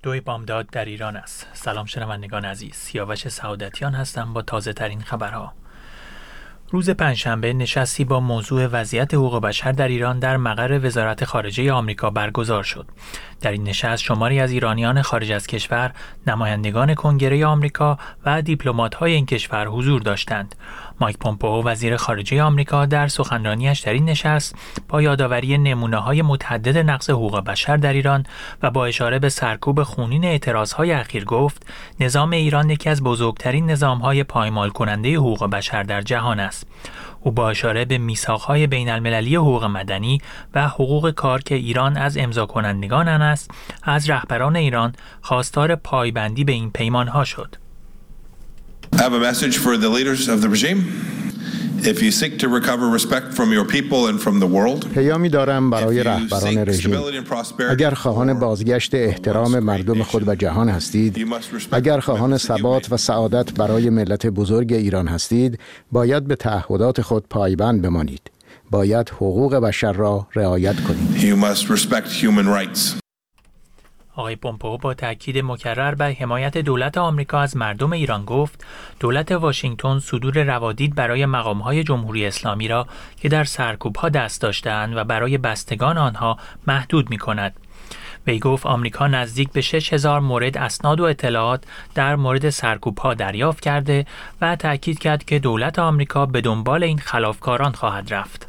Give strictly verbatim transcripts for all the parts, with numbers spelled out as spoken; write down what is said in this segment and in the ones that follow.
دوی بامداد در ایران است. سلام شنوندگان عزیز، سیاوش سعادتیان هستم با تازه ترین خبرها. روز پنجشنبه نشستی با موضوع وضعیت حقوق بشر در ایران در مقر وزارت خارجه آمریکا برگزار شد. در این نشست شماری از ایرانیان خارج از کشور، نمایندگان کنگره آمریکا و دیپلمات‌های این کشور حضور داشتند. مایک پومپئو وزیر خارجه آمریکا در سخنرانیش در این نشست با یادآوری نمونه‌های متعدد نقض حقوق بشر در ایران و با اشاره به سرکوب خونین اعتراض‌های اخیر گفت نظام ایران یکی از بزرگترین نظام‌های پایمال کننده حقوق بشر در جهان است. او با اشاره به میثاق‌های بین‌المللی حقوق مدنی و حقوق کار که ایران از امضا کنندگان آن است، از رهبران ایران خواستار پایبندی به این پیمان‌ها شد. I have a message for the leaders of the regime. If you seek to recover respect from your people and from the world. پیامی دارم برای رهبران رژیم. اگر خواهان بازگشت احترام مردم خود و جهان هستید، اگر خواهان ثبات و سعادت برای ملت بزرگ ایران هستید، باید به تعهدات خود پایبند بمانید. باید حقوق بشر را رعایت کنید. You must respect human rights. آقای پومپئو با تاکید مکرر بر حمایت دولت آمریکا از مردم ایران گفت دولت واشنگتن صدور روادید برای مقام‌های جمهوری اسلامی را که در سرکوب‌ها دست داشته‌اند و برای بستگان آنها محدود می‌کند. وی گفت آمریکا نزدیک به شش هزار مورد اسناد و اطلاعات در مورد سرکوب‌ها دریافت کرده و تاکید کرد که دولت آمریکا به دنبال این خلافکاران خواهد رفت.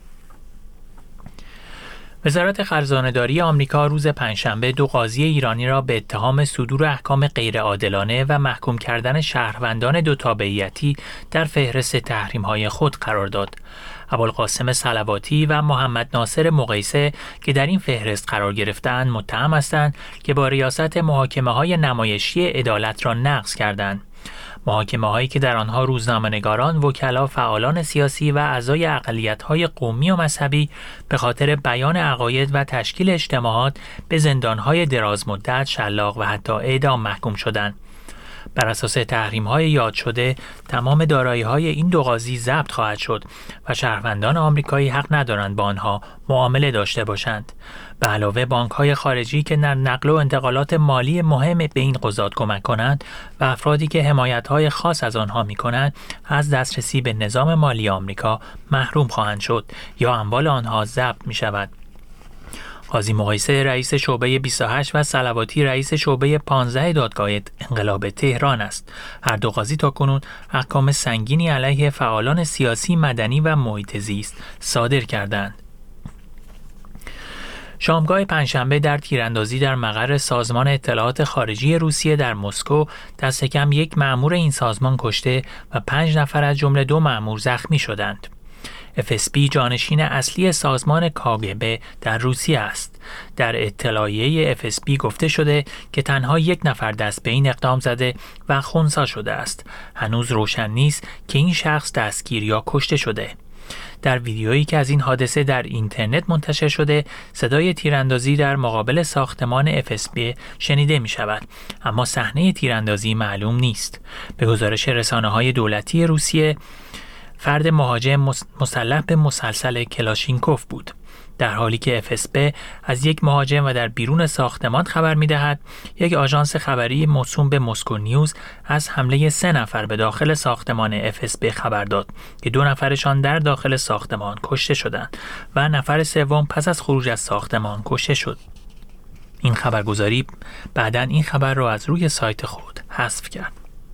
وزارت خزانه‌داری آمریکا روز پنجشنبه دو قاضی ایرانی را به اتهام صدور احکام غیرعادلانه و محکوم کردن شهروندان دو تابعیتی در فهرست تحریم‌های خود قرار داد. ابوالقاسم صلواتی و محمد ناصر مقیسه که در این فهرست قرار گرفتند متهم هستند که با ریاست محاکمه‌های نمایشی عدالت را نقض کردند. محاکمه‌هایی که در آنها روزنامه‌نگاران، وکلا، فعالان سیاسی و اعضای اقلیت‌های قومی و مذهبی به خاطر بیان عقاید و تشکیل اجتماعات به زندان‌های درازمدت، شلاق و حتی اعدام محکوم شدند. بر اساس تحریم‌های یاد شده، تمام دارایی‌های این دو قاضی ضبط خواهد شد و شهروندان آمریکایی حق ندارند با آنها معامله داشته باشند. به علاوه بانک‌های خارجی که در نقل و انتقالات مالی مهم به این قضات کمک کنند و افرادی که حمایت‌های خاص از آنها می‌کنند از دسترسی به نظام مالی آمریکا محروم خواهند شد یا اموال آنها ضبط می‌شود. قاضی مقیسه رئیس شعبه بیست و هشت و صلواتی رئیس شعبه پانزده دادگاه انقلاب تهران است. هر دو قاضی تاکنون احکام سنگینی علیه فعالان سیاسی، مدنی و محیط زیست صادر کردند. شامگاه پنجشنبه در تیراندازی در مقر سازمان اطلاعات خارجی روسیه در مسکو دست کم یک مأمور این سازمان کشته و پنج نفر از جمله دو مأمور زخمی شدند. اف اس بی جانشین اصلی سازمان کاگبه در روسیه است. در اطلاعیه اف اس بی گفته شده که تنها یک نفر دست به این اقدام زده و خنثی شده است. هنوز روشن نیست که این شخص دستگیر یا کشته شده. در ویدیویی که از این حادثه در اینترنت منتشر شده، صدای تیراندازی در مقابل ساختمان اف اس بی شنیده می شود، اما صحنه تیراندازی معلوم نیست. به گزارش رسانه‌های دولتی روسیه، فرد مهاجم مسلح به مسلسل کلاشینکوف بود، در حالی که اف اس بی از یک مهاجم و در بیرون ساختمان خبر می‌دهد. یک آژانس خبری موسوم به مسکو نیوز از حمله سه نفر به داخل ساختمان اف اس بی خبر داد که دو نفرشان در داخل ساختمان کشته شدند و نفر سوم پس از خروج از ساختمان کشته شد. این خبرگزاری بعداً این خبر را از روی سایت خود حذف کرد.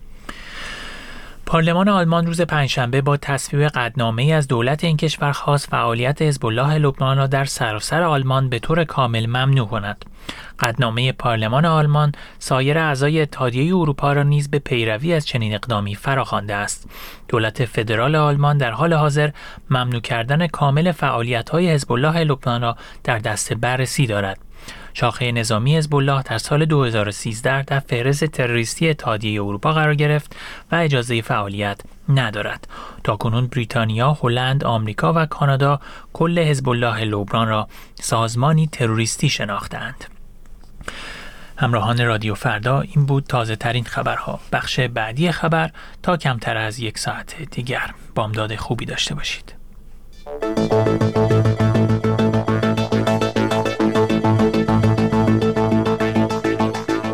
پارلمان آلمان روز پنجشنبه با تصویب قطعنامه‌ای از دولت این کشور خواست فعالیت حزب الله لبنان را در سراسر آلمان به طور کامل ممنوع کند. قطعنامه پارلمان آلمان سایر اعضای اتحادیه اروپا را نیز به پیروی از چنین اقدامی فراخوانده است. دولت فدرال آلمان در حال حاضر ممنوع کردن کامل فعالیت‌های حزب الله لبنان را در دست بررسی دارد. شاخه نظامی حزب الله در سال دو هزار و سیزده در فهرست تروریستی اتحادیه اروپا قرار گرفت و اجازه فعالیت ندارد. تاکنون بریتانیا، هلند، آمریکا و کانادا کل حزب الله لبنان را سازمانی تروریستی شناختند. همراهان رادیو فردا، این بود تازه ترین خبرها. بخش بعدی خبر تا کمتر از یک ساعت دیگر. بامداد خوبی داشته باشید.